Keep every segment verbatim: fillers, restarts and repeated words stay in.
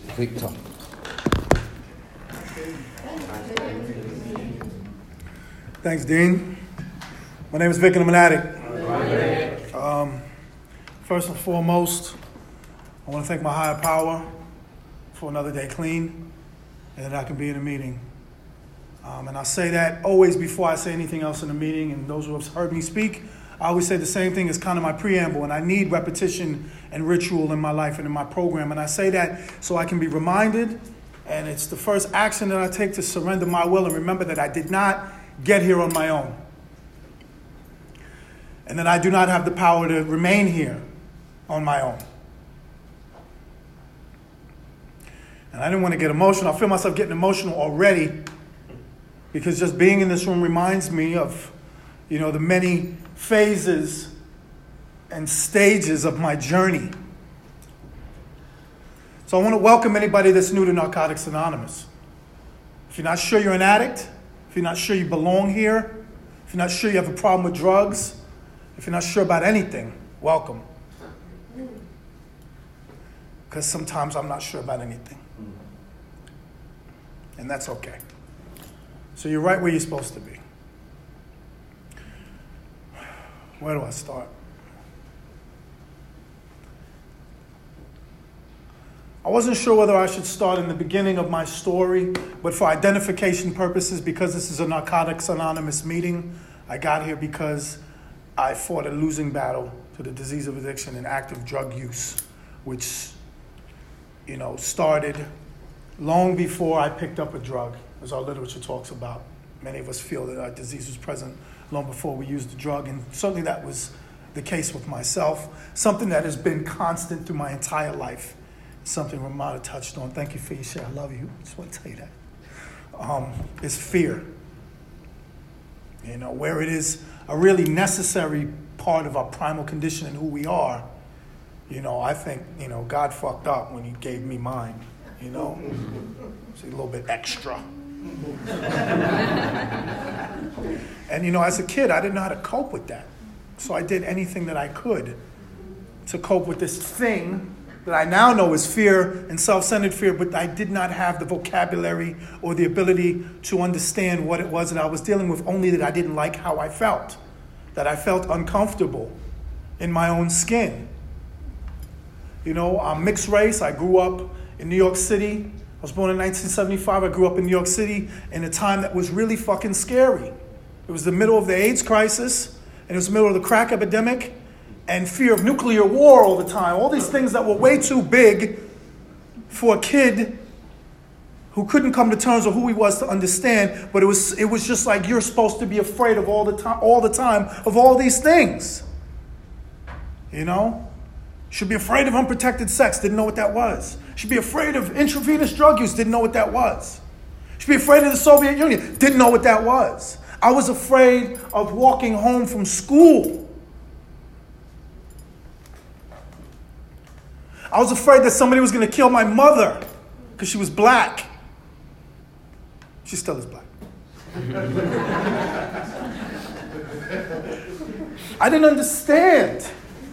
Victor. Thanks, Dean. My name is Vic and I'm an addict. Um, first and foremost, I want to thank my higher power for another day clean and that I can be in a meeting. Um, and I say that always before I say anything else in a meeting, and those who have heard me speak, I always say the same thing as kind of my preamble, and I need repetition and ritual in my life and in my program. And I say that so I can be reminded, and it's the first action that I take to surrender my will and remember that I did not get here on my own. And that I do not have the power to remain here on my own. And I didn't want to get emotional. I feel myself getting emotional already because just being in this room reminds me of, you know, the many phases and stages of my journey. So I want to welcome anybody that's new to Narcotics Anonymous. If you're not sure you're an addict, if you're not sure you belong here, if you're not sure you have a problem with drugs, if you're not sure about anything, welcome. Because sometimes I'm not sure about anything. And that's okay. So you're right where you're supposed to be. Where do I start? I wasn't sure whether I should start in the beginning of my story, but for identification purposes, because this is a Narcotics Anonymous meeting, I got here because I fought a losing battle to the disease of addiction and active drug use, which, you know, started long before I picked up a drug, as our literature talks about. Many of us feel that our disease was present long before we used the drug, and certainly that was the case with myself. Something that has been constant through my entire life. Something Ramada touched on. Thank you for your share. I love you. I just want to tell you that. Um, is fear. You know, where it is a really necessary part of our primal condition and who we are. You know, I think, you know, God fucked up when he gave me mine. You know, it's a little bit extra. And, you know, as a kid, I didn't know how to cope with that. So I did anything that I could to cope with this thing that I now know is fear and self-centered fear, but I did not have the vocabulary or the ability to understand what it was that I was dealing with, only that I didn't like how I felt, that I felt uncomfortable in my own skin. You know, I'm mixed race. I grew up in New York City. I was born in nineteen seventy-five. I grew up in New York City in a time that was really fucking scary. It was the middle of the AIDS crisis, and it was the middle of the crack epidemic, and fear of nuclear war all the time. All these things that were way too big for a kid who couldn't come to terms with who he was to understand, but it was it was just like you're supposed to be afraid of all the time, all the time of all these things. You know? Should be afraid of unprotected sex, didn't know what that was. Should be afraid of intravenous drug use, didn't know what that was. Should be afraid of the Soviet Union, didn't know what that was. I was afraid of walking home from school. I was afraid that somebody was going to kill my mother because she was black. She still is black. I didn't understand.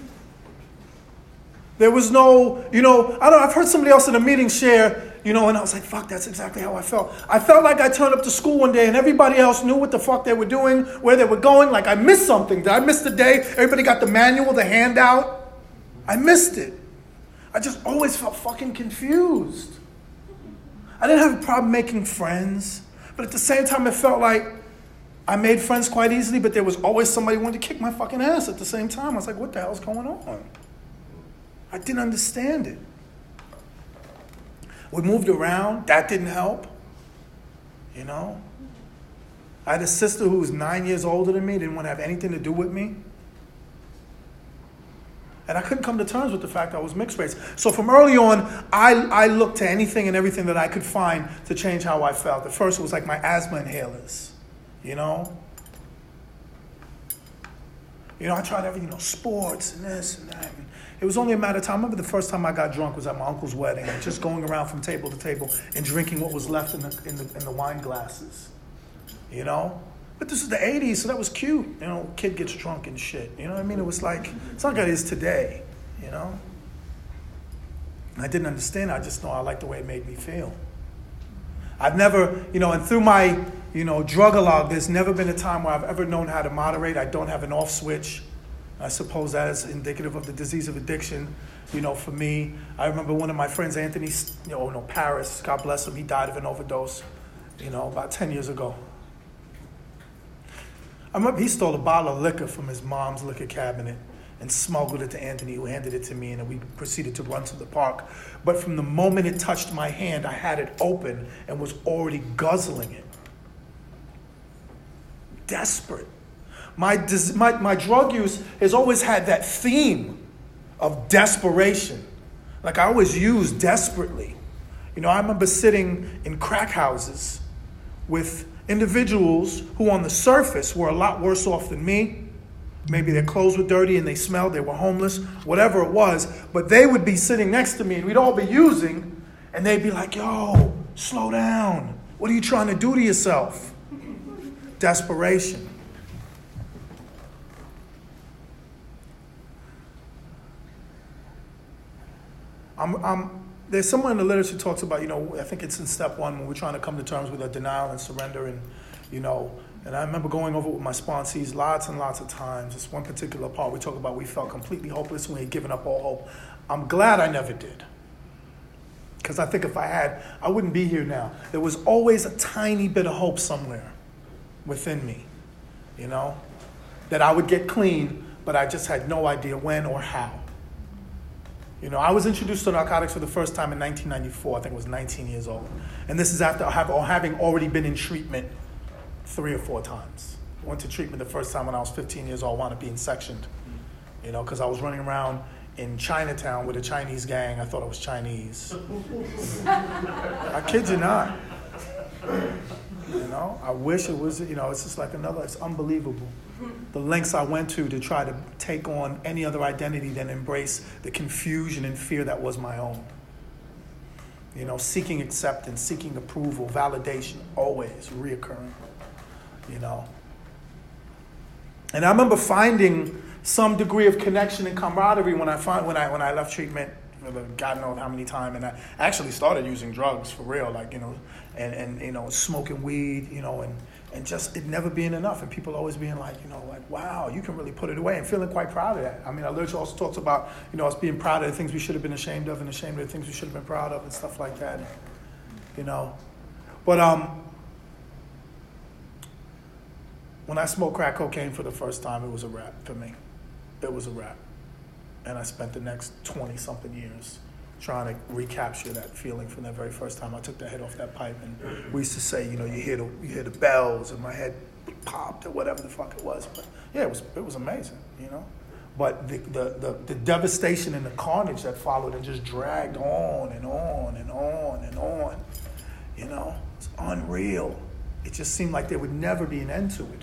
There was no, you know, I don't. I've heard somebody else in a meeting share, you know, and I was like, fuck, that's exactly how I felt. I felt like I turned up to school one day and everybody else knew what the fuck they were doing, where they were going. Like I missed something. Did I miss the day? Everybody got the manual, the handout. I missed it. I just always felt fucking confused. I didn't have a problem making friends, but at the same time, it felt like I made friends quite easily, but there was always somebody who wanted to kick my fucking ass at the same time. I was like, what the hell's going on? I didn't understand it. We moved around. That didn't help. You know? I had a sister who was nine years older than me, didn't want to have anything to do with me. And I couldn't come to terms with the fact I was mixed race. So from early on, I, I looked to anything and everything that I could find to change how I felt. At first, it was like my asthma inhalers, you know? You know, I tried everything, you know, sports and this and that. And it was only a matter of time. I remember the first time I got drunk was at my uncle's wedding, and just going around from table to table and drinking what was left in the in the, in the wine glasses, you know? But this is the eighties, so that was cute. You know, kid gets drunk and shit. You know what I mean? It was like, it's not like it is today, you know? I didn't understand it. I just know I liked the way it made me feel. I've never, you know, and through my, you know, drug-a-log, there's never been a time where I've ever known how to moderate. I don't have an off switch. I suppose that is indicative of the disease of addiction. You know, for me, I remember one of my friends, Anthony, you know, no, Paris, God bless him, he died of an overdose, you know, about ten years ago. I remember he stole a bottle of liquor from his mom's liquor cabinet and smuggled it to Anthony, who handed it to me, and then we proceeded to run to the park. But from the moment it touched my hand, I had it open and was already guzzling it. Desperate. My, my, my drug use has always had that theme of desperation. Like I always use desperately. You know, I remember sitting in crack houses with individuals who on the surface were a lot worse off than me. Maybe their clothes were dirty and they smelled, they were homeless, whatever it was. But they would be sitting next to me and we'd all be using, and they'd be like, yo, slow down. What are you trying to do to yourself? Desperation. I'm, I'm, there's someone in the literature who talks about, you know, I think it's in step one when we're trying to come to terms with our denial and surrender, and, you know, and I remember going over it with my sponsees lots and lots of times. This one particular part we talk about, we felt completely hopeless and we had given up all hope. I'm glad I never did. Because I think if I had, I wouldn't be here now. There was always a tiny bit of hope somewhere within me, you know, that I would get clean, but I just had no idea when or how. You know, I was introduced to narcotics for the first time in nineteen ninety-four. I think I was nineteen years old. And this is after having already been in treatment three or four times. I went to treatment the first time when I was fifteen years old, wound up being sectioned. You know, because I was running around in Chinatown with a Chinese gang. I thought I was Chinese. I kid you not. You know, I wish it was, you know, it's just like another, it's unbelievable. The lengths I went to to try to take on any other identity than embrace the confusion and fear that was my own. You know, seeking acceptance, seeking approval, validation, always reoccurring. You know. And I remember finding some degree of connection and camaraderie when I find when I when I left treatment, God knows how many times, and I actually started using drugs for real, like, you know, and, and you know, smoking weed, you know, and, and just it never being enough, and people always being like, you know, like, wow, you can really put it away, and feeling quite proud of that. I mean, our literature also talks about, you know, us being proud of the things we should have been ashamed of and ashamed of the things we should have been proud of and stuff like that, you know. But um, when I smoked crack cocaine for the first time, it was a wrap for me. It was a wrap. And I spent the next twenty-something years trying to recapture that feeling from that very first time I took the head off that pipe. And we used to say, you know, you hear the you hear the bells, and my head popped or whatever the fuck it was. But yeah, it was it was amazing, you know. But the the the, the devastation and the carnage that followed and just dragged on and on and on and on, you know, it's unreal. It just seemed like there would never be an end to it.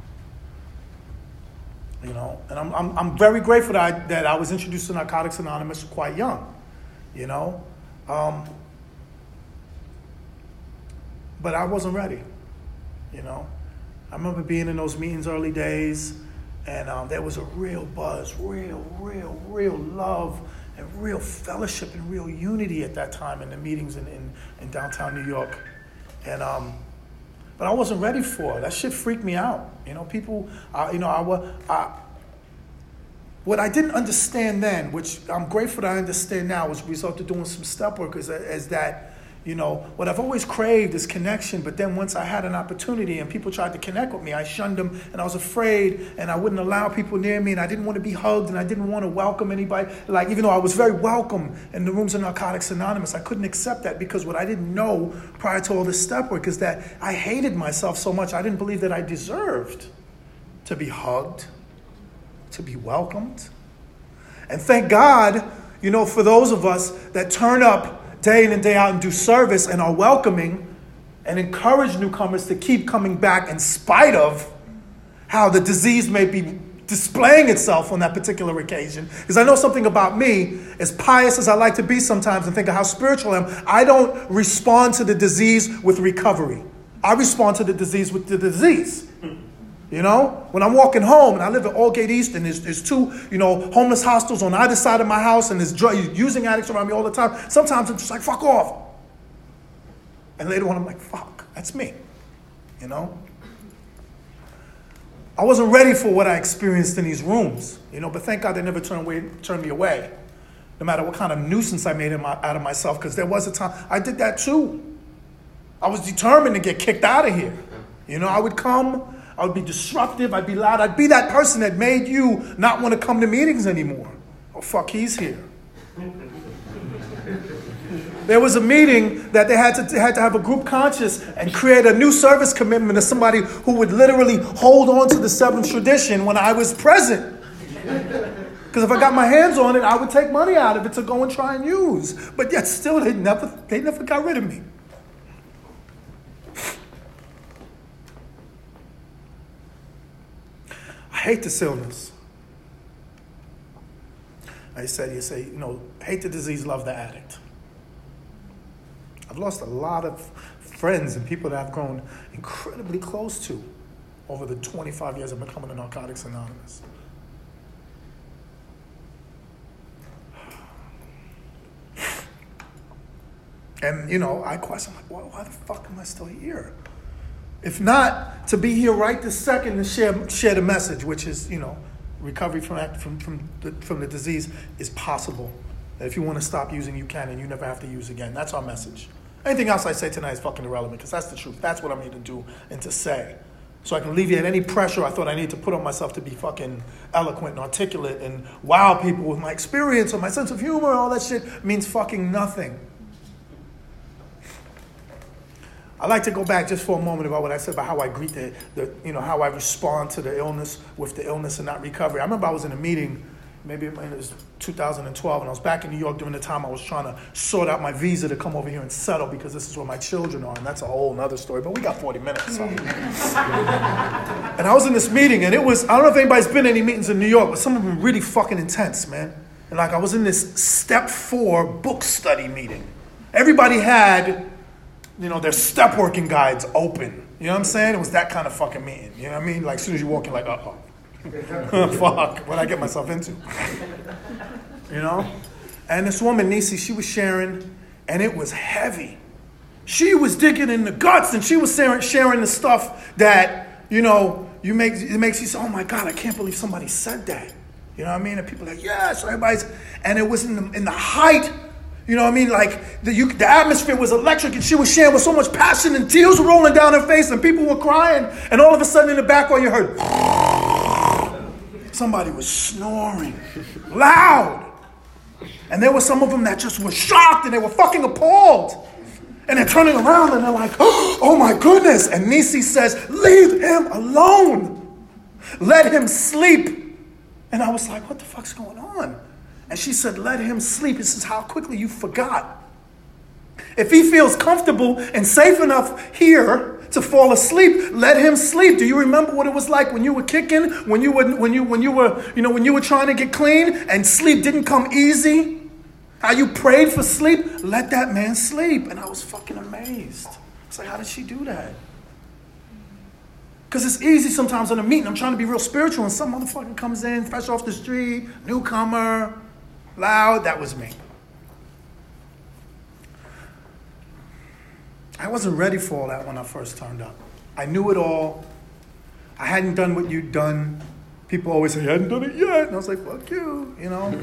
You know, and I'm I'm I'm very grateful that I, that I was introduced to Narcotics Anonymous quite young, you know, um, but I wasn't ready, you know. I remember being in those meetings early days, and um, there was a real buzz, real, real, real love, and real fellowship and real unity at that time in the meetings in in, in downtown New York, and um. But I wasn't ready for it. That shit freaked me out. You know, people, uh, you know, I was, I, what I didn't understand then, which I'm grateful that I understand now as a result of doing some step work, is, is that, you know, what I've always craved is connection. But then once I had an opportunity and people tried to connect with me, I shunned them, and I was afraid, and I wouldn't allow people near me, and I didn't want to be hugged, and I didn't want to welcome anybody. Like, even though I was very welcome in the rooms of Narcotics Anonymous, I couldn't accept that, because what I didn't know prior to all this step work is that I hated myself so much, I didn't believe that I deserved to be hugged, to be welcomed. And thank God, you know, for those of us that turn up day in and day out and do service and are welcoming and encourage newcomers to keep coming back in spite of how the disease may be displaying itself on that particular occasion. Because I know something about me, as pious as I like to be sometimes and think of how spiritual I am, I don't respond to the disease with recovery. I respond to the disease with the disease. You know, when I'm walking home, and I live in Aldgate East, and there's, there's two, you know, homeless hostels on either side of my house, and there's drug using addicts around me all the time. Sometimes I'm just like, fuck off. And later on, I'm like, fuck, that's me. You know? I wasn't ready for what I experienced in these rooms, you know, but thank God they never turned, away, turned me away, no matter what kind of nuisance I made in my, out of myself, because there was a time, I did that too. I was determined to get kicked out of here. You know, I would come, I would be disruptive, I'd be loud, I'd be that person that made you not want to come to meetings anymore. Oh, fuck, he's here. There was a meeting that they had to, they had to have a group conscious and create a new service commitment to somebody who would literally hold on to the seventh tradition when I was present. Because if I got my hands on it, I would take money out of it to go and try and use. But yet still, they never, they never got rid of me. I hate this illness. I said, you say, you know, hate the disease, love the addict. I've lost a lot of friends and people that I've grown incredibly close to over the twenty-five years of becoming a Narcotics Anonymous. And, you know, I question, like, why, why the fuck am I still here? If not, to be here right this second to share, share the message, which is, you know, recovery from, from, from, the, from the disease is possible. That if you want to stop using, you can, and you never have to use again. That's our message. Anything else I say tonight is fucking irrelevant, because that's the truth. That's what I'm here to do and to say. So I can alleviate any pressure I thought I needed to put on myself to be fucking eloquent and articulate and wow people with my experience or my sense of humor. All that shit means fucking nothing. I'd like to go back just for a moment about what I said about how I greet the, the, you know, how I respond to the illness with the illness and not recovery. I remember I was in a meeting, maybe it was two thousand twelve, and I was back in New York during the time I was trying to sort out my visa to come over here and settle, because this is where my children are, and that's a whole nother story, but we got forty minutes. So. And I was in this meeting, and it was, I don't know if anybody's been to any meetings in New York, but some of them were really fucking intense, man. And like I was in this step four book study meeting. Everybody had, you know, their step working guides open. You know what I'm saying? It was that kind of fucking meeting. You know what I mean? Like as soon as you walk in, like, uh-oh. Fuck, what I get myself into. You know? And this woman, Nisi, she was sharing, and it was heavy. She was digging in the guts, and she was sharing, sharing the stuff that, you know, you make, it makes you say, oh my God, I can't believe somebody said that. You know what I mean? And people are like, yes, everybody's, and it was in the, in the height. You know what I mean? Like, the, you, the atmosphere was electric, and she was sharing with so much passion, and tears were rolling down her face, and people were crying, and all of a sudden in the background you heard, somebody was snoring loud. And there were some of them that just were shocked, and they were fucking appalled. And they're turning around, and they're like, oh my goodness. And Nisi says, leave him alone. Let him sleep. And I was like, what the fuck's going on? And she said, let him sleep. This is how quickly you forgot. If he feels comfortable and safe enough here to fall asleep, let him sleep. Do you remember what it was like when you were kicking, when you were, when you, when you were, you know, when you were trying to get clean and sleep didn't come easy? How you prayed for sleep? Let that man sleep. And I was fucking amazed. It's like, how did she do that? Because it's easy sometimes in a meeting. I'm trying to be real spiritual, and some motherfucker comes in, fresh off the street, newcomer, loud. That was me. I wasn't ready for all that when I first turned up. I knew it all. I hadn't done what you'd done. People always say, you hadn't done it yet. And I was like, fuck you, you know.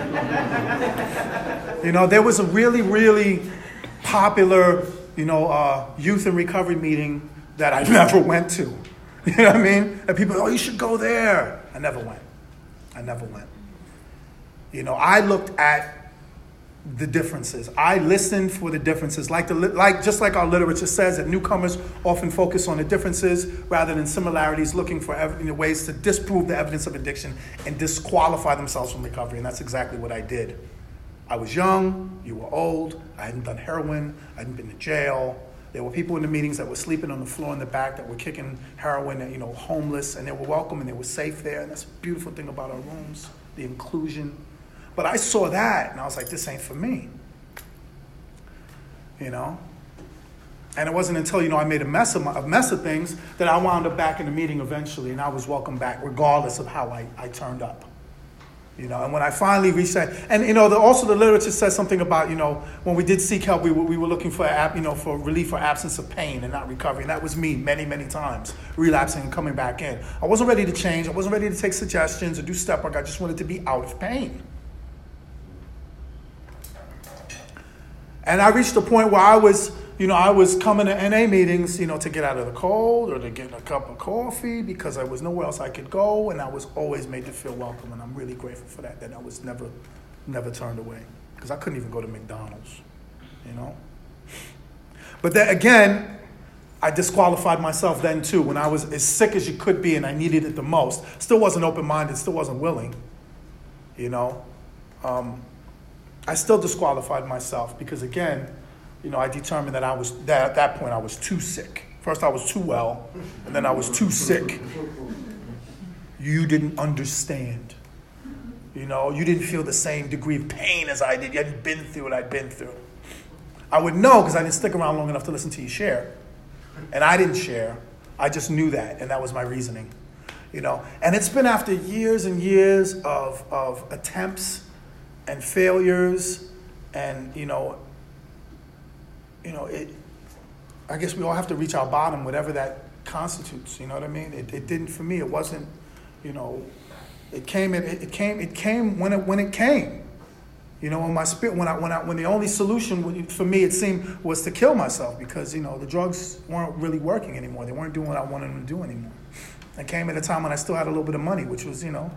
You know, there was a really, really popular, you know, uh, youth and recovery meeting that I never went to. You know what I mean? And people, oh, you should go there. I never went. I never went. You know, I looked at the differences. I listened for the differences. Like the like, just like our literature says, that newcomers often focus on the differences rather than similarities, looking for ev- you know, ways to disprove the evidence of addiction and disqualify themselves from recovery. And that's exactly what I did. I was young. You were old. I hadn't done heroin. I hadn't been to jail. There were people in the meetings that were sleeping on the floor in the back, that were kicking heroin, and, you know, homeless, and they were welcome and they were safe there. And that's a beautiful thing about our rooms, the inclusion. But I saw that, and I was like, this ain't for me. You know? And it wasn't until, you know, I made a mess of, my, a mess of things that I wound up back in the meeting eventually, and I was welcomed back regardless of how I, I turned up. You know, and when I finally reached that, and, you know, the, also the literature says something about, you know, when we did seek help, we were, we were looking for, you know, for relief for absence of pain and not recovery. And that was me many, many times, relapsing and coming back in. I wasn't ready to change. I wasn't ready to take suggestions or do step work. I just wanted to be out of pain. And I reached a point where I was, you know, I was coming to N A meetings, you know, to get out of the cold or to get a cup of coffee because there was nowhere else I could go, and I was always made to feel welcome, and I'm really grateful for that, that I was never, never turned away because I couldn't even go to McDonald's, you know. But then again, I disqualified myself then too when I was as sick as you could be and I needed it the most. Still wasn't open-minded, still wasn't willing, you know. Um, I still disqualified myself because again, you know, I determined that I was, that at that point I was too sick. First I was too well, and then I was too sick. You didn't understand. You know, you didn't feel the same degree of pain as I did. You hadn't been through what I'd been through. I would know because I didn't stick around long enough to listen to you share. And I didn't share. I just knew that, and that was my reasoning. You know, and it's been after years and years of, of attempts and failures and, you know, You know, it. I guess we all have to reach our bottom, whatever that constitutes. You know what I mean? It, it didn't for me. It wasn't. You know, it came. It, it came. It came when it when it came. You know, when my spirit, when I when I when the only solution for me it seemed was to kill myself because you know the drugs weren't really working anymore. They weren't doing what I wanted them to do anymore. It came at a time when I still had a little bit of money, which was you know,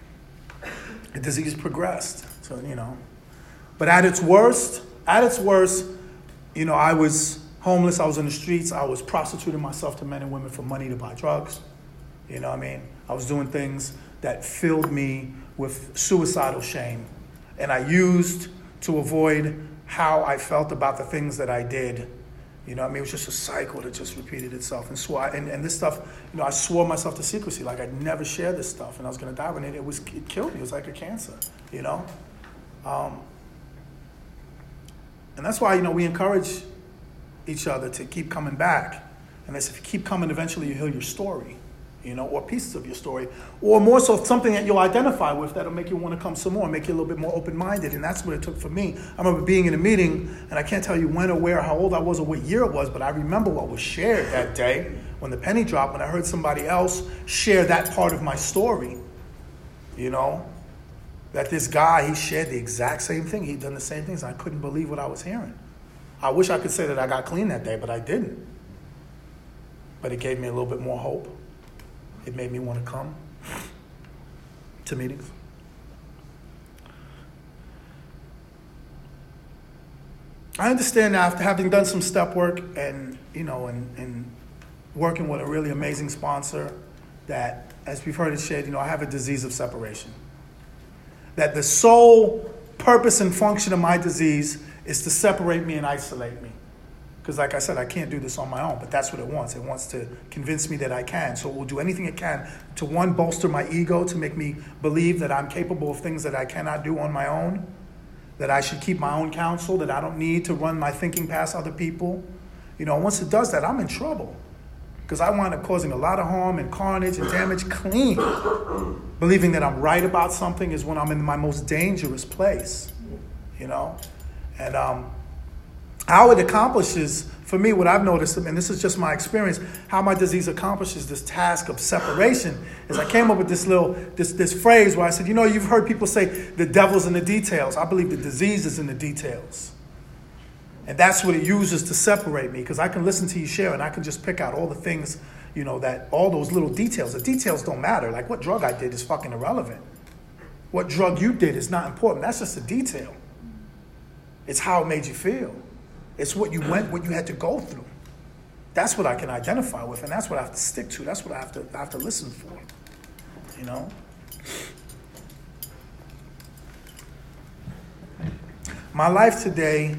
the disease progressed. So you know, but at its worst, at its worst. You know, I was homeless, I was in the streets, I was prostituting myself to men and women for money to buy drugs. You know what I mean? I was doing things that filled me with suicidal shame. And I used to avoid how I felt about the things that I did. You know what I mean? It was just a cycle that just repeated itself. And swore, and, and this stuff, you know, I swore myself to secrecy. Like I'd never share this stuff and I was going to die when it, it was, it killed me. It was like a cancer, you know? Um, And that's why, you know, we encourage each other to keep coming back. And as if you keep coming, eventually you hear your story, you know, or pieces of your story. Or more so something that you'll identify with that'll make you want to come some more, make you a little bit more open-minded. And that's what it took for me. I remember being in a meeting, and I can't tell you when or where, how old I was or what year it was, but I remember what was shared that day when the penny dropped, when I heard somebody else share that part of my story, you know. That this guy, he shared the exact same thing. He'd done the same things. I couldn't believe what I was hearing. I wish I could say that I got clean that day, but I didn't. But it gave me a little bit more hope. It made me want to come to meetings. I understand now, after having done some step work and, you know, and, and working with a really amazing sponsor, that, as we've heard it shared, you know, I have a disease of separation. That the sole purpose and function of my disease is to separate me and isolate me. Because like I said, I can't do this on my own, but that's what it wants. It wants to convince me that I can. So it will do anything it can to, one, bolster my ego, to make me believe that I'm capable of things that I cannot do on my own, that I should keep my own counsel, that I don't need to run my thinking past other people. You know, once it does that, I'm in trouble. Because I wind up causing a lot of harm and carnage and damage clean. Believing that I'm right about something is when I'm in my most dangerous place, you know? And um, how it accomplishes, for me, what I've noticed, and this is just my experience, how my disease accomplishes this task of separation is I came up with this little, this, this phrase where I said, you know, you've heard people say the devil's in the details. I believe the disease is in the details. And that's what it uses to separate me, because I can listen to you share and I can just pick out all the things, you know, that all those little details. The details don't matter. Like what drug I did is fucking irrelevant. What drug you did is not important. That's just a detail. It's how it made you feel. It's what you went, what you had to go through. That's what I can identify with, and that's what I have to stick to. That's what I have to, I have to listen for, you know? My life today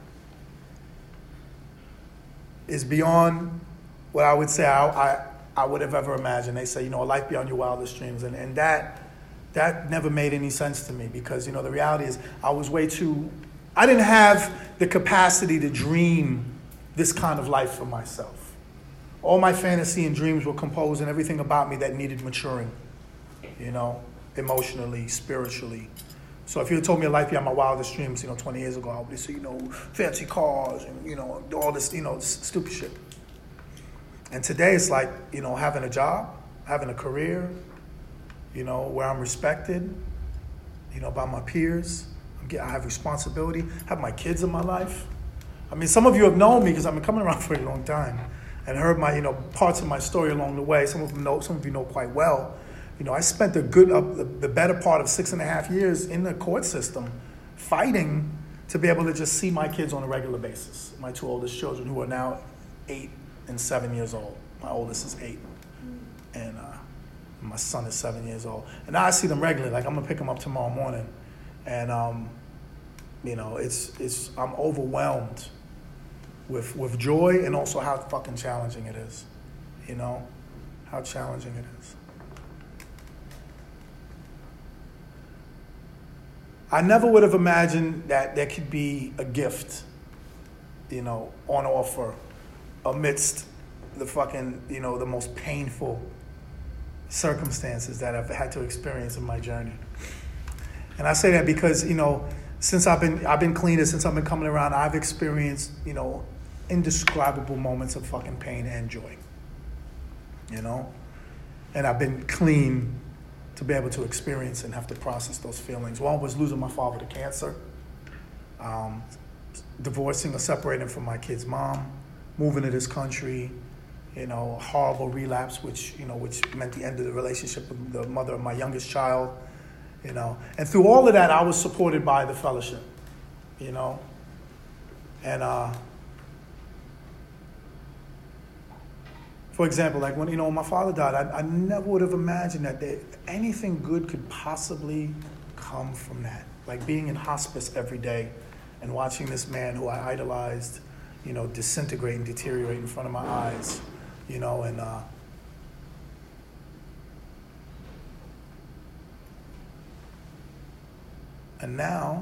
is beyond what I would say I, I, I would have ever imagined. They say, you know, a life beyond your wildest dreams. And, and that that never made any sense to me because, you know, the reality is I was way too, I didn't have the capacity to dream this kind of life for myself. All my fantasy and dreams were composed and everything about me that needed maturing, you know, emotionally, spiritually. So if you had told me a life beyond my wildest dreams, you know, twenty years ago, I would have said, you know, fancy cars and, you know, all this, you know, stupid shit. And today it's like, you know, having a job, having a career, you know, where I'm respected, you know, by my peers. I have responsibility, have my kids in my life. I mean, some of you have known me because I've been coming around for a long time and heard my, you know, parts of my story along the way. Some of them know, some of you know quite well. You know, I spent a good, uh, the, the better part of six and a half years in the court system fighting to be able to just see my kids on a regular basis. My two oldest children, who are now eight and seven years old. My oldest is eight, and uh, my son is seven years old. And now I see them regularly. Like, I'm gonna pick them up tomorrow morning, and um, you know, it's it's I'm overwhelmed with with joy and also how fucking challenging it is. You know, how challenging it is. I never would have imagined that there could be a gift, you know, on offer amidst the fucking, you know, the most painful circumstances that I've had to experience in my journey. And I say that because, you know, since I've been I've been cleaner, since I've been coming around, I've experienced, you know, indescribable moments of fucking pain and joy. You know? And I've been clean to be able to experience and have to process those feelings. One was losing my father to cancer, um, divorcing or separating from my kid's mom, moving to this country, you know, horrible relapse, which, you know, which meant the end of the relationship with the mother of my youngest child, you know. And through all of that, I was supported by the fellowship, you know. And uh, for example, like when, you know, when my father died, I, I never would have imagined that there, anything good could possibly come from that. Like being in hospice every day and watching this man who I idolized, you know, disintegrate and deteriorate in front of my eyes, you know, and uh, and now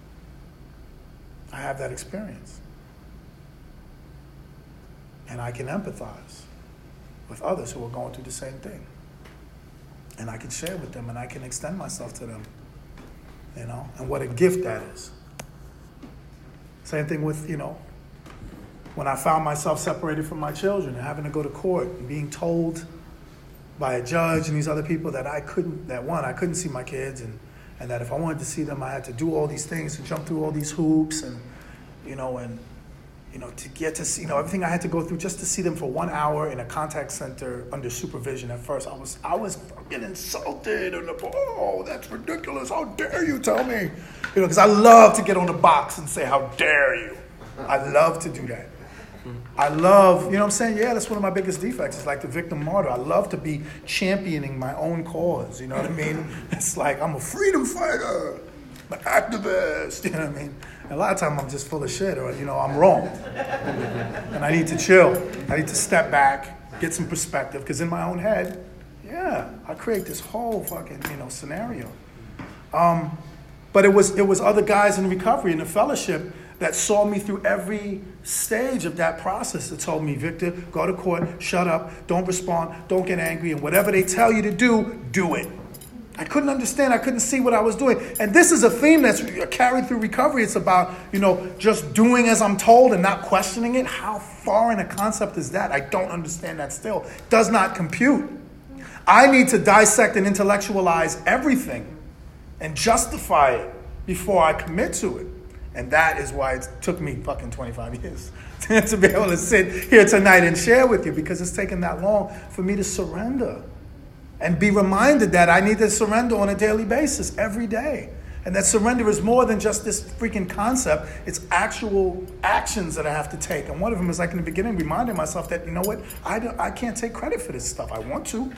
I have that experience. And I can empathize with others who are going through the same thing. And I can share with them and I can extend myself to them, you know, and what a gift that is. Same thing with, you know, when I found myself separated from my children and having to go to court and being told by a judge and these other people that I couldn't, that one, I couldn't see my kids, and, and that if I wanted to see them, I had to do all these things and jump through all these hoops and, you know, and, you know, to get to see, you know, everything I had to go through just to see them for one hour in a contact center under supervision. At first, I was, I was fucking insulted, and oh, that's ridiculous. How dare you tell me? You know, because I love to get on the box and say, how dare you? I love to do that. I love, you know what I'm saying? Yeah, that's one of my biggest defects. It's like the victim martyr. I love to be championing my own cause. You know what I mean? It's like I'm a freedom fighter, I'm an activist. You know what I mean? And a lot of times I'm just full of shit, or, you know, I'm wrong. And I need to chill. I need to step back, get some perspective, because in my own head, yeah, I create this whole fucking, you know, scenario. Um, but it was it was other guys in recovery in the fellowship that saw me through every stage of that process, that told me, Victor, go to court, shut up, don't respond, don't get angry, and whatever they tell you to do, do it. I couldn't understand, I couldn't see what I was doing. And this is a theme that's carried through recovery. It's about, you know, just doing as I'm told and not questioning it. How foreign a concept is that? I don't understand that still. It does not compute. I need to dissect and intellectualize everything and justify it before I commit to it. And that is why it took me fucking twenty-five years to be able to sit here tonight and share with you, because it's taken that long for me to surrender and be reminded that I need to surrender on a daily basis, every day. And that surrender is more than just this freaking concept. It's actual actions that I have to take. And one of them is, like in the beginning, reminding myself that, you know what, I, don't, I can't take credit for this stuff. I want to.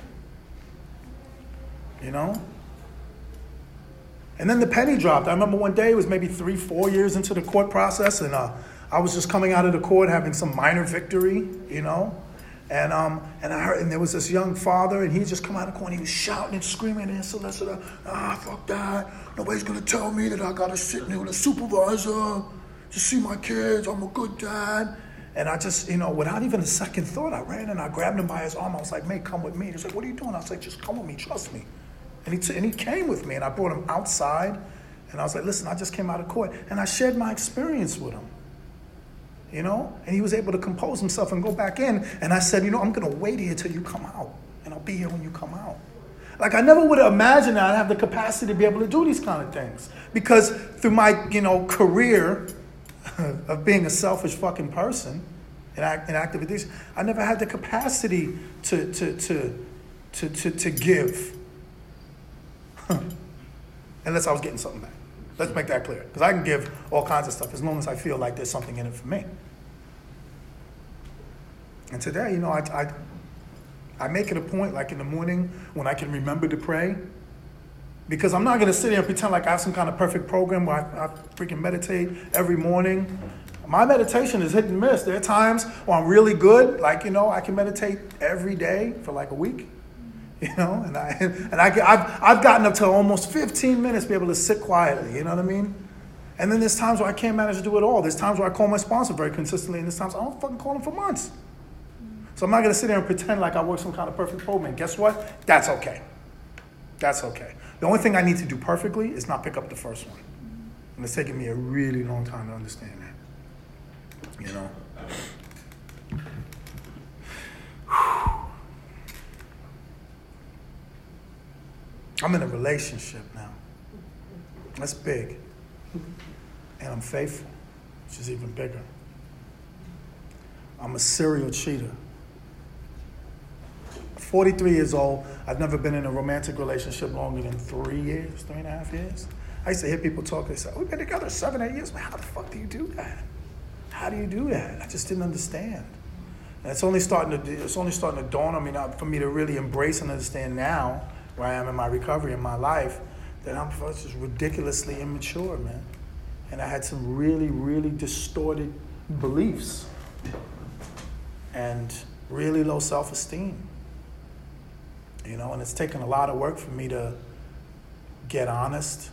You know? And then the penny dropped. I remember one day, it was maybe three, four years into the court process, and uh, I was just coming out of the court having some minor victory, you know? And um, and I heard, and there was this young father, and he just come out of the court, and he was shouting and screaming at his solicitor, ah, fuck that. Nobody's going to tell me that I got to sit there with a supervisor to see my kids. I'm a good dad. And I just, you know, without even a second thought, I ran and I grabbed him by his arm. I was like, mate, come with me. He was like, what are you doing? I was like, just come with me, trust me. And he, t- and he came with me, and I brought him outside. And I was like, listen, I just came out of court. And I shared my experience with him, you know? And he was able to compose himself and go back in. And I said, you know, I'm going to wait here till you come out. And I'll be here when you come out. Like, I never would have imagined that I'd have the capacity to be able to do these kind of things. Because through my, you know, career of being a selfish fucking person in, act, in active addiction, I never had the capacity to, to, to, to, to, to give. Unless I was getting something back. Let's make that clear. Because I can give all kinds of stuff as long as I feel like there's something in it for me. And today, you know, I, I, I make it a point, like in the morning, when I can remember to pray. Because I'm not going to sit here and pretend like I have some kind of perfect program where I, I freaking meditate every morning. My meditation is hit and miss. There are times where I'm really good. Like, you know, I can meditate every day for like a week. You know, and I and I I've I've gotten up to almost fifteen minutes to be able to sit quietly. You know what I mean? And then there's times where I can't manage to do it all. There's times where I call my sponsor very consistently, and there's times I don't fucking call him for months. So I'm not gonna sit there and pretend like I work some kind of perfect program. Guess what? That's okay. That's okay. The only thing I need to do perfectly is not pick up the first one. And it's taken me a really long time to understand that. You know. I'm in a relationship now. That's big. And I'm faithful, which is even bigger. I'm a serial cheater. forty-three years old. I've never been in a romantic relationship longer than three years, three and a half years. I used to hear people talk, they say, we've been together seven, eight years. Well, how the fuck do you do that? How do you do that? I just didn't understand. And it's only starting to, it's only starting to dawn on me now for me to really embrace and understand now, where I am in my recovery in my life, that I'm just ridiculously immature, man. And I had some really, really distorted beliefs and really low self-esteem. You know, and it's taken a lot of work for me to get honest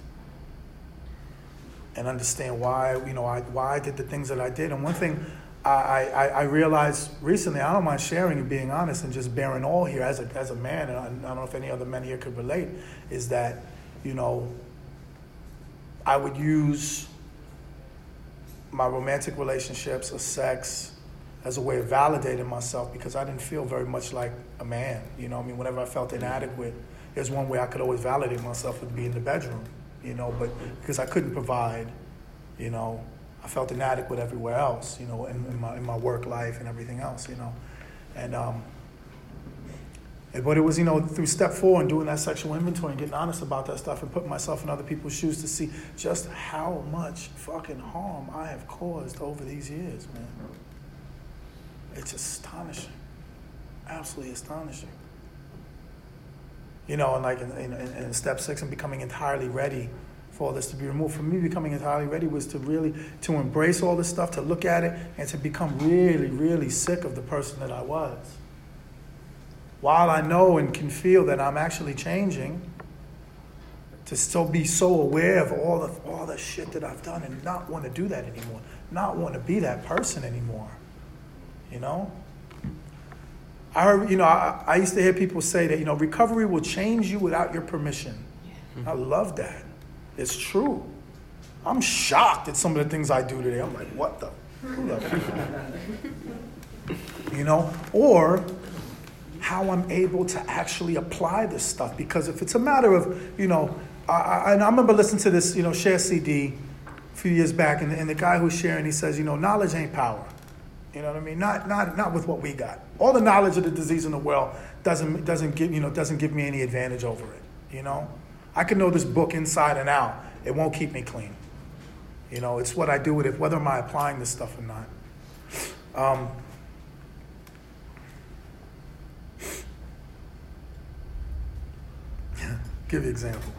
and understand why, you know, I, why I did the things that I did. And one thing I, I, I realized recently, I don't mind sharing and being honest and just bearing all here as a as a man, and I, I don't know if any other men here could relate, is that, you know, I would use my romantic relationships or sex as a way of validating myself because I didn't feel very much like a man. You know, I mean, whenever I felt inadequate, there's one way I could always validate myself would be in the bedroom, you know, but because I couldn't provide, you know, I felt inadequate everywhere else, you know, in, in my in my work life and everything else, you know. And um and, but it was, you know, through step four and doing that sexual inventory and getting honest about that stuff and putting myself in other people's shoes to see just how much fucking harm I have caused over these years, man. It's astonishing. Absolutely astonishing. You know, and like in, in, in step six and becoming entirely ready for all this to be removed. For me, becoming entirely ready was to really, to embrace all this stuff, to look at it, and to become really, really sick of the person that I was. While I know and can feel that I'm actually changing, to still be so aware of all the, all the shit that I've done and not want to do that anymore, not want to be that person anymore, you know? I heard, you know, I, I used to hear people say that, you know, recovery will change you without your permission. Yeah. I love that. It's true. I'm shocked at some of the things I do today. I'm like, what the? Who the? You know? Or how I'm able to actually apply this stuff. Because if it's a matter of, you know, I, I, and I remember listening to this, you know, Share C D a few years back, and, and the guy who's sharing, he says, you know, knowledge ain't power. You know what I mean? Not not not with what we got. All the knowledge of the disease in the world doesn't doesn't give you know doesn't give me any advantage over it. You know, I can know this book inside and out. It won't keep me clean. You know, it's what I do with it, whether am I applying this stuff or not. Um, give you an example.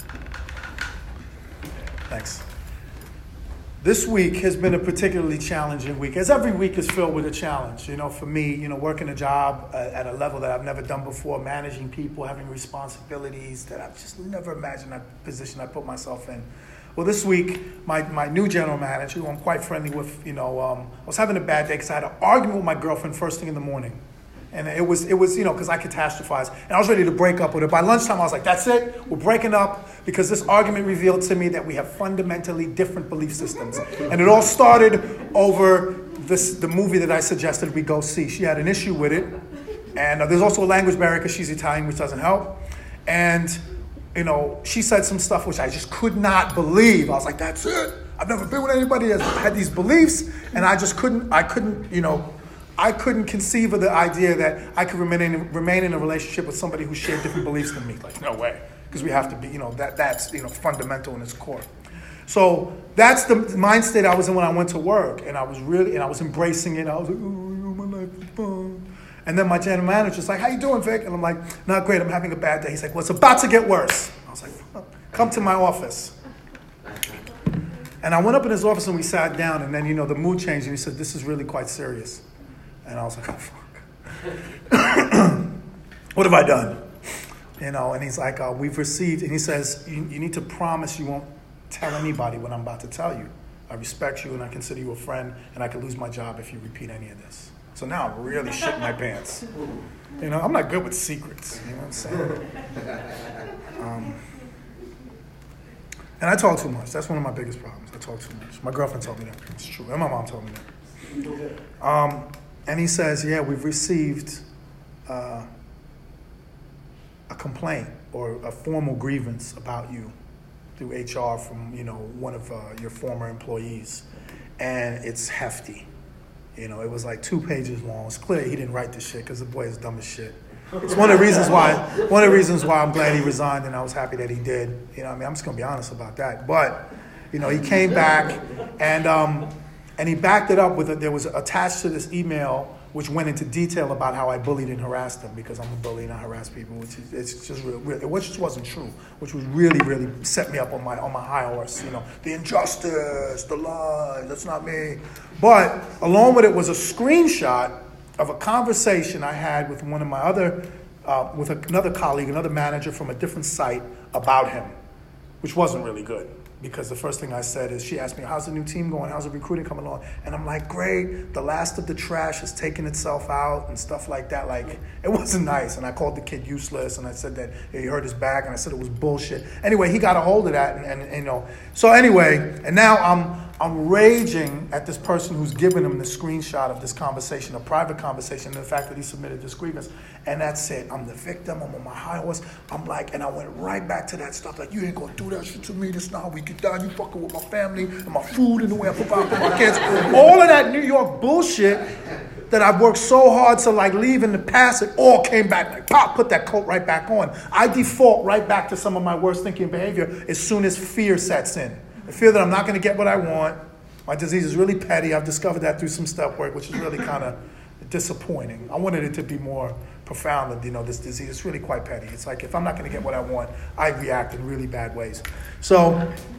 Thanks. This week has been a particularly challenging week, as every week is filled with a challenge. You know, for me, you know, working a job at a level that I've never done before, managing people, having responsibilities that I've just never imagined that position I put myself in, Well, this week, my, my new general manager, who I'm quite friendly with, you know, um, I was having a bad day because I had an argument with my girlfriend first thing in the morning. And it was, it was, you know, because I catastrophize. And I was ready to break up with her. By lunchtime, I was like, that's it. We're breaking up because this argument revealed to me that we have fundamentally different belief systems. And it all started over this the movie that I suggested we go see. She had an issue with it. And uh, there's also a language barrier because she's Italian, which doesn't help. And, you know, she said some stuff which I just could not believe. I was like, that's it. I've never been with anybody that had these beliefs. And I just couldn't, I couldn't, you know, I couldn't conceive of the idea that I could remain in, remain in a relationship with somebody who shared different beliefs than me. Like, no way. Because we have to be, you know, that that's, you know, fundamental in its core. So that's the mind state I was in when I went to work. And I was really, and I was embracing it. I was like, oh, my life is fun. And then my general manager's like, how you doing, Vic? And I'm like, not great. I'm having a bad day. He's like, well, it's about to get worse. I was like, oh, come to my office. And I went up in his office and we sat down. And then, you know, the mood changed. And he said, this is really quite serious. And I was like, oh, fuck. What have I done? You know, and he's like, uh, we've received, and he says, you, you need to promise you won't tell anybody what I'm about to tell you. I respect you and I consider you a friend, and I could lose my job if you repeat any of this. So now I'm really shitting my pants. You know, I'm not good with secrets. You know what I'm saying? Um, and I talk too much. That's one of my biggest problems. I talk too much. My girlfriend told me that. It's true. And my mom told me that. Um, And he says, yeah, we've received uh, a complaint or a formal grievance about you through H R from, you know, one of uh, your former employees. And it's hefty. You know, it was like two pages long. It's clear he didn't write this shit because the boy is dumb as shit. It's one of the reasons why, one of the reasons why I'm glad he resigned and I was happy that he did. You know what I mean? I'm just going to be honest about that. But, you know, he came back and... Um, And he backed it up with, a, there was attached to this email which went into detail about how I bullied and harassed them because I'm a bully and I harass people, which is it's just real, real, which just wasn't true, which was really, really set me up on my on my high horse. You know, the injustice, the lie, that's not me. But along with it was a screenshot of a conversation I had with one of my other, uh, with another colleague, another manager from a different site about him, which wasn't really good. Because the first thing I said is, she asked me, how's the new team going? How's the recruiting coming along? And I'm like, great. The last of the trash has taken itself out and stuff like that. Like, it wasn't nice. And I called the kid useless. And I said that he hurt his back. And I said it was bullshit. Anyway, he got a hold of that. And, and, and you know, so anyway, and now I'm I'm raging at this person who's given him the screenshot of this conversation, a private conversation, and the fact that he submitted this grievance. And that's it. I'm the victim. I'm on my high horse. I'm like, and I went right back to that stuff. Like, you ain't gonna do that shit to me. This not how we get down. You fucking with my family and my food and the way I provide for my kids. All of that New York bullshit that I've worked so hard to like leave in the past, it all came back. Like, pop, put that coat right back on. I default right back to some of my worst thinking behavior as soon as fear sets in. I feel that I'm not going to get what I want. My disease is really petty. I've discovered that through some step work, which is really kind of disappointing. I wanted it to be more profound. You know, this disease is really quite petty. It's like if I'm not going to get what I want, I react in really bad ways. So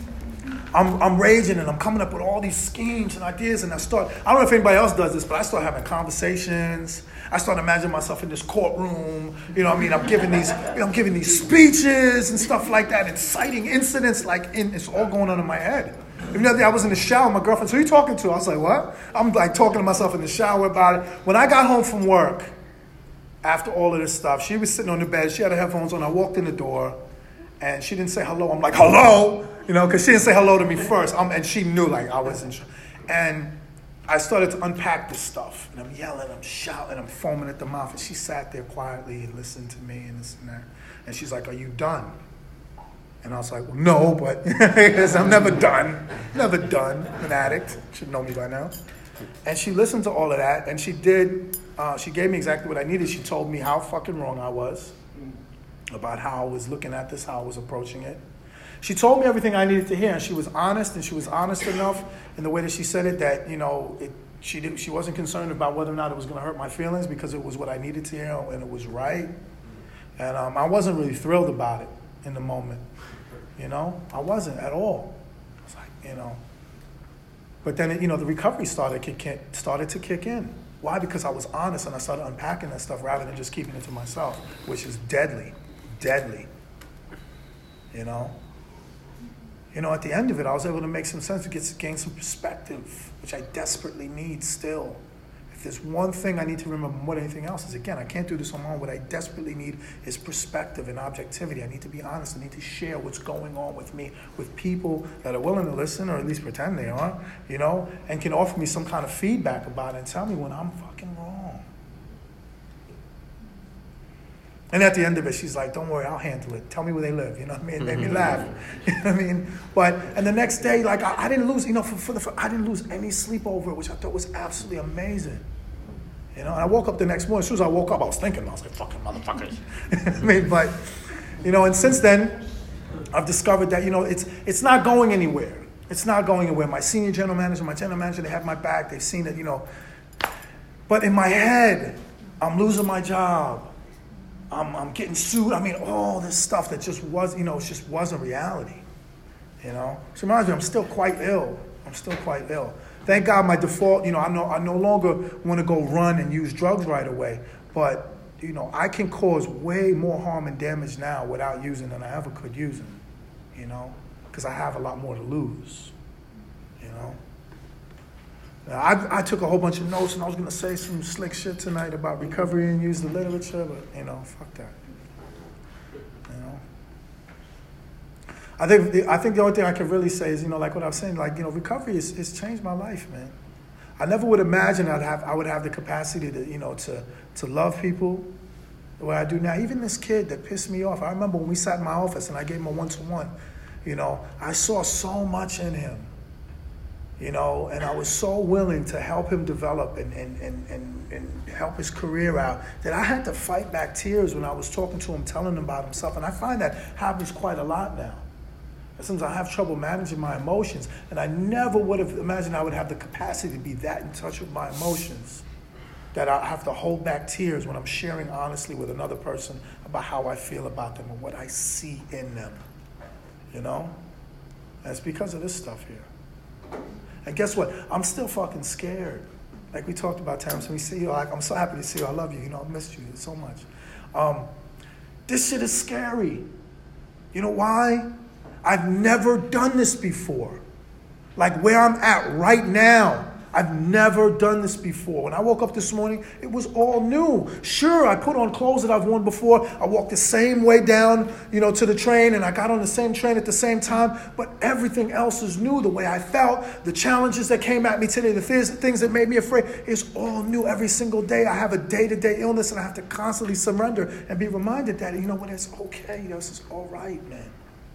I'm I'm raging and I'm coming up with all these schemes and ideas, and I start, I don't know if anybody else does this, but I start having conversations. I start imagining myself in this courtroom. You know what I mean? I'm giving these, you know, I'm giving these speeches and stuff like that, inciting incidents, like in, it's all going on in my head. Even the other day I was in the shower, my girlfriend said, who are you talking to? I was like, what? I'm like talking to myself in the shower about it. When I got home from work, after all of this stuff, she was sitting on the bed, she had her headphones on, I walked in the door, and she didn't say hello. I'm like, hello? You know, because she didn't say hello to me first, um, and she knew, like, I wasn't sure. And I started to unpack this stuff, and I'm yelling, I'm shouting, I'm foaming at the mouth, and she sat there quietly and listened to me and this and that. And she's like, are you done? And I was like, well, no, but I'm never done. Never done. I'm an addict. You should know me by now. And she listened to all of that, and she did, uh, she gave me exactly what I needed. She told me how fucking wrong I was about how I was looking at this, how I was approaching it. She told me everything I needed to hear, and she was honest, and she was honest enough in the way that she said it that, you know, it, she didn't, she wasn't concerned about whether or not it was going to hurt my feelings because it was what I needed to hear, and it was right. And um, I wasn't really thrilled about it in the moment. You know, I wasn't at all. I was like, you know. But then, it, you know, the recovery started, kick in, started to kick in. Why? Because I was honest and I started unpacking that stuff rather than just keeping it to myself, which is deadly, deadly. You know? you know, at the end of it, I was able to make some sense, to get to gain some perspective, which I desperately need still. If there's one thing I need to remember more than anything else is, again, I can't do this on my own. What I desperately need is perspective and objectivity. I need to be honest. I need to share what's going on with me with people that are willing to listen, or at least pretend they are, you know, and can offer me some kind of feedback about it and tell me when I'm fucking wrong. And at the end of it, she's like, don't worry, I'll handle it. Tell me where they live. You know what I mean? It made me laugh. You know what I mean? But, and the next day, like, I, I didn't lose, you know, for, for the, for, I didn't lose any sleep over it, which I thought was absolutely amazing. You know, and I woke up the next morning. As soon as I woke up, I was thinking, I was like, fucking motherfuckers. I mean, but, you know, and since then, I've discovered that, you know, it's it's not going anywhere. It's not going anywhere. My senior general manager, my general manager, they have my back. They've seen it, you know. But in my head, I'm losing my job. I'm, I'm getting sued. I mean, all this stuff that just was, you know, it just wasn't reality, you know. So reminds me, I'm still quite ill. I'm still quite ill. Thank God my default, you know, I no, I no longer want to go run and use drugs right away. But, you know, I can cause way more harm and damage now without using than I ever could using, you know, because I have a lot more to lose, you know. Now, I, I took a whole bunch of notes, and I was going to say some slick shit tonight about recovery and use the literature, but, you know, fuck that. You know? I think the, I think the only thing I can really say is, you know, like what I was saying, like, you know, recovery has, has changed my life, man. I never would imagine I'd have I would have the capacity to, you know, to to love people the way I do now. Even this kid that pissed me off, I remember when we sat in my office and I gave him a one-to-one, you know, I saw so much in him. You know, and I was so willing to help him develop and, and, and, and, and help his career out that I had to fight back tears when I was talking to him, telling him about himself. And I find that happens quite a lot now. Sometimes I have trouble managing my emotions, and I never would have imagined I would have the capacity to be that in touch with my emotions, that I have to hold back tears when I'm sharing honestly with another person about how I feel about them and what I see in them. You know? And it's because of this stuff here. And guess what? I'm still fucking scared. Like we talked about, Terrence, when we see you, like, I'm so happy to see you. I love you. You know, I missed you so much. Um, this shit is scary. You know why? I've never done this before. Like where I'm at right now, I've never done this before. When I woke up this morning, it was all new. Sure, I put on clothes that I've worn before. I walked the same way down, you know, to the train, and I got on the same train at the same time. But everything else is new. The way I felt, the challenges that came at me today, the things that made me afraid, is all new every single day. I have a day-to-day illness, and I have to constantly surrender and be reminded that, you know what, it's okay. You know, this is all right, man.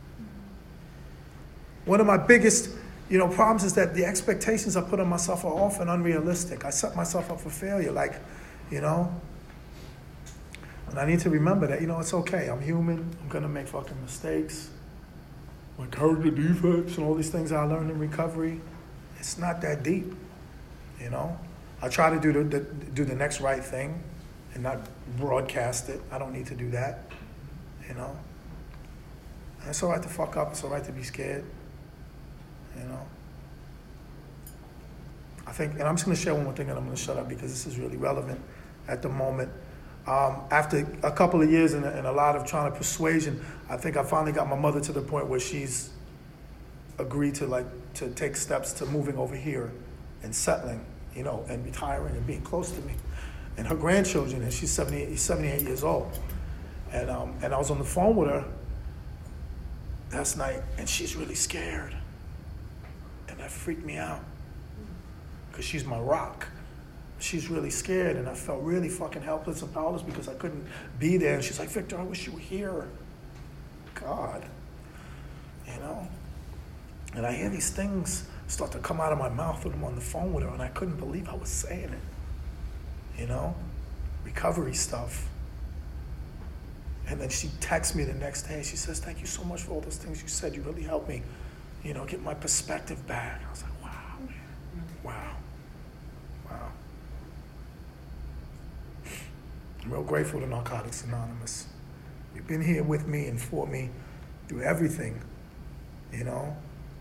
One of my biggest, you know, problems is that the expectations I put on myself are often unrealistic. I set myself up for failure, like, you know. And I need to remember that, you know, it's okay. I'm human. I'm going to make fucking mistakes. My character defects and all these things I learned in recovery, it's not that deep, you know. I try to do the, the, do the next right thing and not broadcast it. I don't need to do that, you know. And it's all right to fuck up. It's all right to be scared. You know, I think, and I'm just going to share one more thing and I'm going to shut up because this is really relevant at the moment. Um, after a couple of years and a, and a lot of trying to persuasion, I think I finally got my mother to the point where she's agreed to like to take steps to moving over here and settling, you know, and retiring and being close to me and her grandchildren. And she's seventy-eight, seventy-eight years old. And um, and I was on the phone with her last night, and she's really scared. And that freaked me out because she's my rock. She's really scared, and I felt really fucking helpless and powerless because I couldn't be there. And she's like, Victor, I wish you were here. God, you know? And I hear these things start to come out of my mouth when I'm on the phone with her, and I couldn't believe I was saying it, you know? Recovery stuff. And then she texts me the next day, and she says, thank you so much for all those things you said. You really helped me, you know, get my perspective back. I was like, wow, wow, wow. I'm real grateful to Narcotics Anonymous. You've been here with me and for me through everything, you know?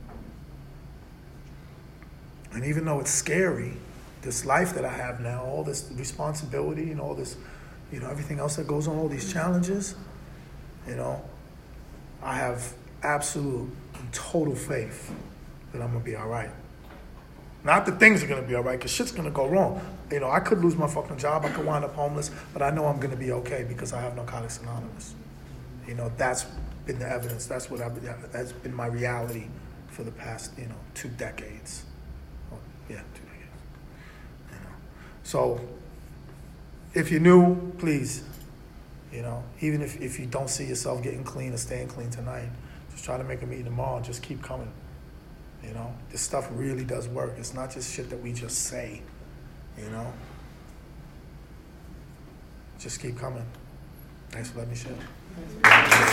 And even though it's scary, this life that I have now, all this responsibility and all this, you know, everything else that goes on, all these challenges, you know, I have absolute and total faith that I'm going to be all right. Not that things are going to be all right, because shit's going to go wrong. You know, I could lose my fucking job. I could wind up homeless, but I know I'm going to be okay because I have Narcotics Anonymous. You know, that's been the evidence. That's what I've been, that's been my reality for the past, you know, two decades. Oh, yeah, two decades. You know, so if you're new, please, you know, even if, if you don't see yourself getting clean or staying clean tonight, just try to make a meeting tomorrow and just keep coming. You know, this stuff really does work. It's not just shit that we just say, you know. Just keep coming. Thanks for letting me share.